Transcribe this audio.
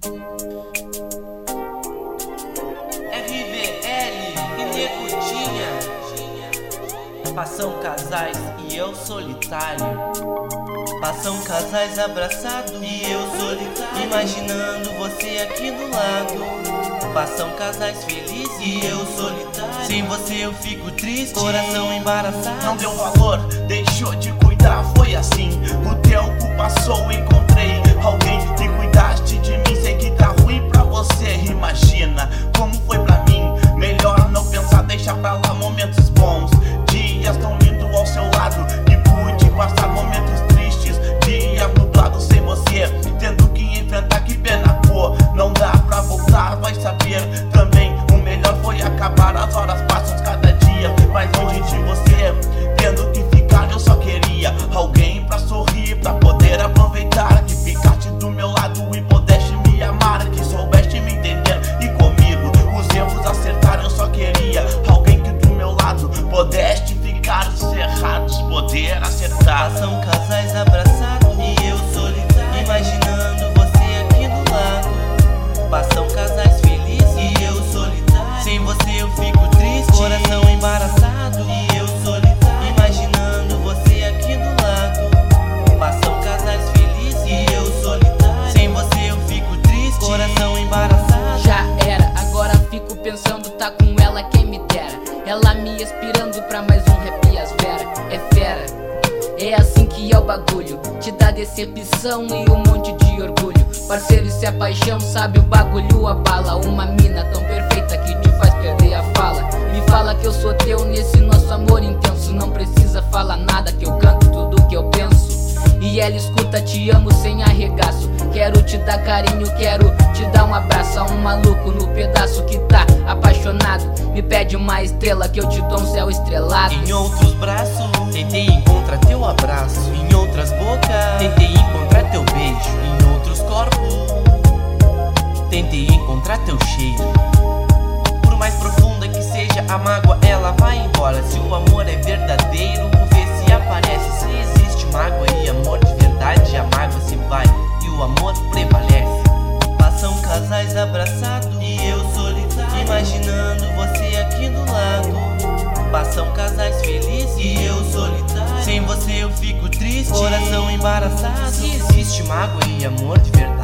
RBL e Negutinha, passam casais e eu solitário. Passam casais abraçados e eu solitário, imaginando você aqui do lado. Passam casais felizes e eu solitário, sem você eu fico triste, coração embaraçado. Não deu valor, deixou de cuidar, foi assim. O tempo passou, encontrei alguém que cuidaste de mim. Sei que tá ruim pra você, imagina como foi pra mim. Melhor não pensar, deixar pra lá momentos bons, dias tão lindos ao seu lado. E pude passar momentos tristes, dias nublados sem você, tendo que enfrentar, que pena, pô. Não dá pra voltar, vai saber também. O melhor foi acabar, as horas passam cada dia mais longe de você, tendo que ficar. Eu só queria alguém pra sorrir, pra poder aproveitar, que ficaste do meu lado e pudeste me amar, que soubeste me entender e comigo os erros acertar. Eu só queria alguém que do meu lado pudeste ficar, os errados poder acertar. Passam casais abraçados e eu solitário, imaginando você aqui do lado. Passam casais felizes e eu solitário, sem você eu fico triste, coração embaraçado. E eu solitário, imaginando você aqui do lado. Passam casais felizes e eu solitário, sem você eu fico triste, coração embaraçado. Já era, agora fico pensando, tá com ela quem me dera. Ela me inspirando pra mais um rap as Vera. É fera, é assim que é o bagulho, te dá decepção e um monte de orgulho. Parceiro, isso é paixão, sabe, o bagulho abala. Uma mina tão perfeita que te faz perder a fala. Me fala que eu sou teu nesse nosso amor intenso. Não precisa falar nada que eu canto tudo que eu penso. E ela escuta, te amo sem arregaço. Quero te dar carinho, quero te dar um abraço. A um maluco no pedaço que tá apaixonado, me pede uma estrela que eu te dou um céu estrelado. Em outros braços, tentei encontrar teu abraço. Em outras bocas, tentei encontrar teu beijo. Em outros corpos, tentei encontrar teu cheiro. Por mais profunda que seja a mágoa, ela vai embora. Se o amor é verdadeiro, vou ver se aparece. Se existe mágoa e amor de verdade, a mágoa se vai e o amor prevalece. Passam casais abraçados e eu solitário, imaginando você aqui do lado. Passam casais felizes e eu solitário, sem você eu fico triste, coração embaraçado. Se existe mágoa e amor de verdade,